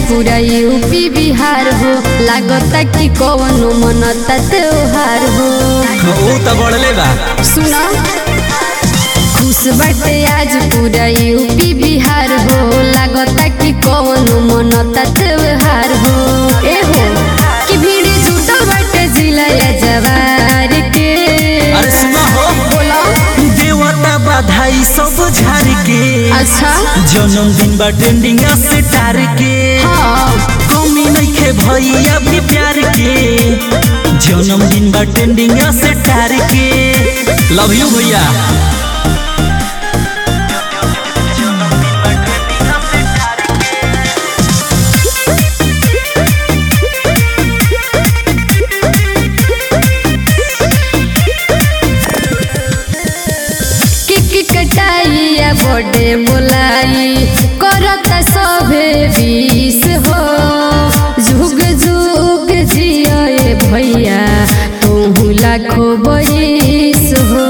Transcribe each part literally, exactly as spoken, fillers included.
पूरा यूपी बिहार हो, लागता कि कौनो मनता त्योहार हो। ओ त बढ़ले बा सुना खुश बाटे आज पूरा यूपी बिहार हो, लागता कि कौनो मनता त्योहार हो। ए हो कि भीड़ जुटल बाटे जिला जवार के। अरे सुना हो बोला देवता बधाई सब झाड़ के। अच्छा जन्मदिन बा ट्रेंडिंग से टार के। हाँ कमी नइखे भैया भी प्यार के। जन्मदिन बा ट्रेंडिंग से टार के। लव यू भैया। कटाइया बड़े बोलाई करता सभे बीस हो। झुग झुग जिये भैया तू लाखों बरिस हो।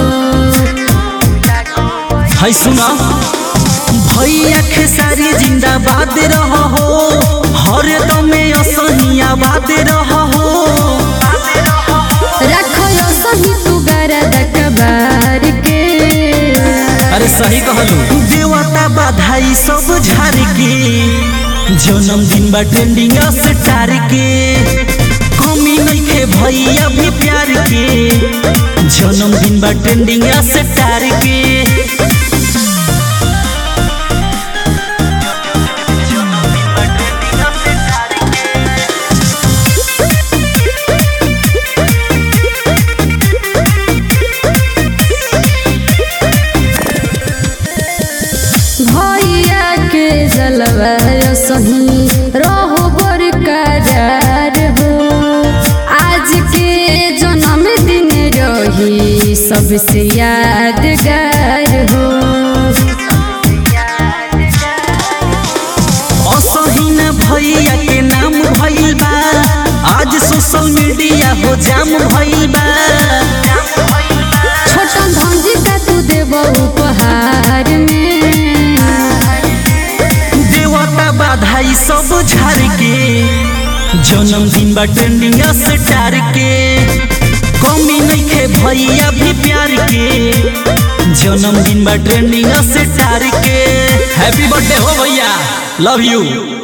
हाय सुना भैया खेसारी जिंदाबाद रहो हो, हर दमे असहिया बात रहो हो। रखो सही तू गरद कबार के। अरे सही कहलू देवता बधाई सब झाड़ के। जन्मदिन बा ट्रेंडिंग से टार के। कमी नइखे भैया भी प्यार के। जन्मदिन बा ट्रेंडिंग से टार के। भैया के जलवा सही रहो बरकरार हो। आज के जन्मदिन रही सबसे यादगार हो। असहीन भैया के नाम भइल बा, आज सोशल मीडिया हो जाम भइल बा। छोटा धंजी का तू देव उपहार में। देवता बधाई सब झाड़ के। जन्मदिन बा ट्रेंडिंग से टार के। कमी नइखे भैया भी प्यार के। जन्मदिन बा ट्रेंडिंग से टार के। हैप्पी बर्थडे हो भैया, लव यू।